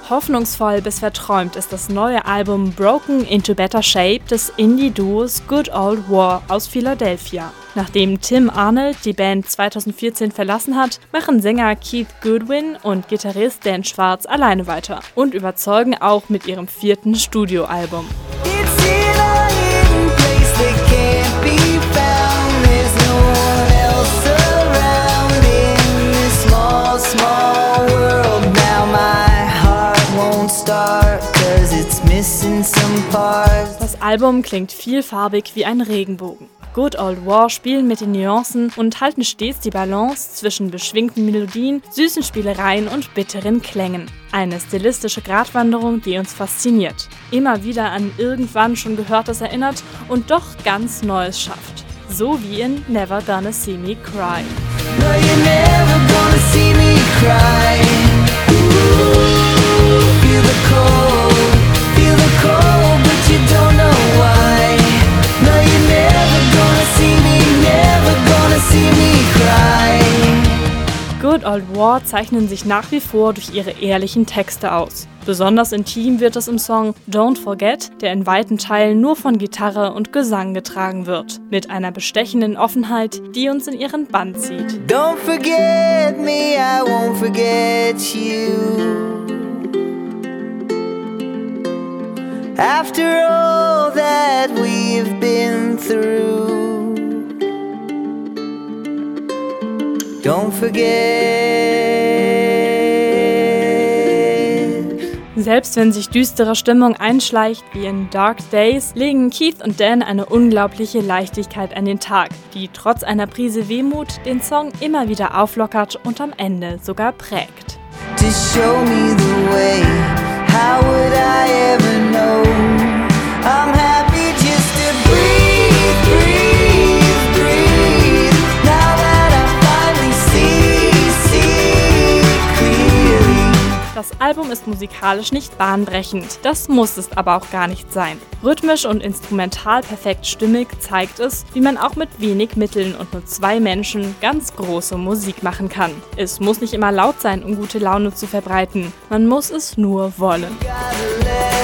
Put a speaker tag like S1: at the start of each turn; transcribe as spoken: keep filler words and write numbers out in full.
S1: Hoffnungsvoll bis verträumt ist das neue Album Broken into Better Shape des Indie-Duos Good Old War aus Philadelphia. Nachdem Tim Arnold die Band zweitausendvierzehn verlassen hat, machen Sänger Keith Goodwin und Gitarrist Dan Schwartz alleine weiter und überzeugen auch mit ihrem vierten Studioalbum. Das Album klingt vielfarbig wie ein Regenbogen. Good Old War spielen mit den Nuancen und halten stets die Balance zwischen beschwingten Melodien, süßen Spielereien und bitteren Klängen. Eine stilistische Gratwanderung, die uns fasziniert. Immer wieder an irgendwann schon Gehörtes erinnert und doch ganz Neues schafft. So wie in Never Gonna See Me Cry. No, you're never gonna see me cry. Ooh, feel the cold, feel the cold, but you don't know why. No, you're never gonna see me, never gonna see me cry. Good Old War zeichnen sich nach wie vor durch ihre ehrlichen Texte aus. Besonders intim wird es im Song Don't Forget, der in weiten Teilen nur von Gitarre und Gesang getragen wird. Mit einer bestechenden Offenheit, die uns in ihren Bann zieht. Don't forget me, I won't forget you. After all that we've been through. Don't forget. Selbst wenn sich düstere Stimmung einschleicht wie in Dark Days, legen Keith und Dan eine unglaubliche Leichtigkeit an den Tag, die trotz einer Prise Wehmut den Song immer wieder auflockert und am Ende sogar prägt. To show me the way, how would I ever know? I'm happy just to breathe, breathe, breathe. Now that I finally see, see clearly. Das Album ist musikalisch nicht bahnbrechend, das muss es aber auch gar nicht sein. Rhythmisch und instrumental perfekt stimmig zeigt es, wie man auch mit wenig Mitteln und nur zwei Menschen ganz große Musik machen kann. Es muss nicht immer laut sein, um gute Laune zu verbreiten, man muss es nur wollen.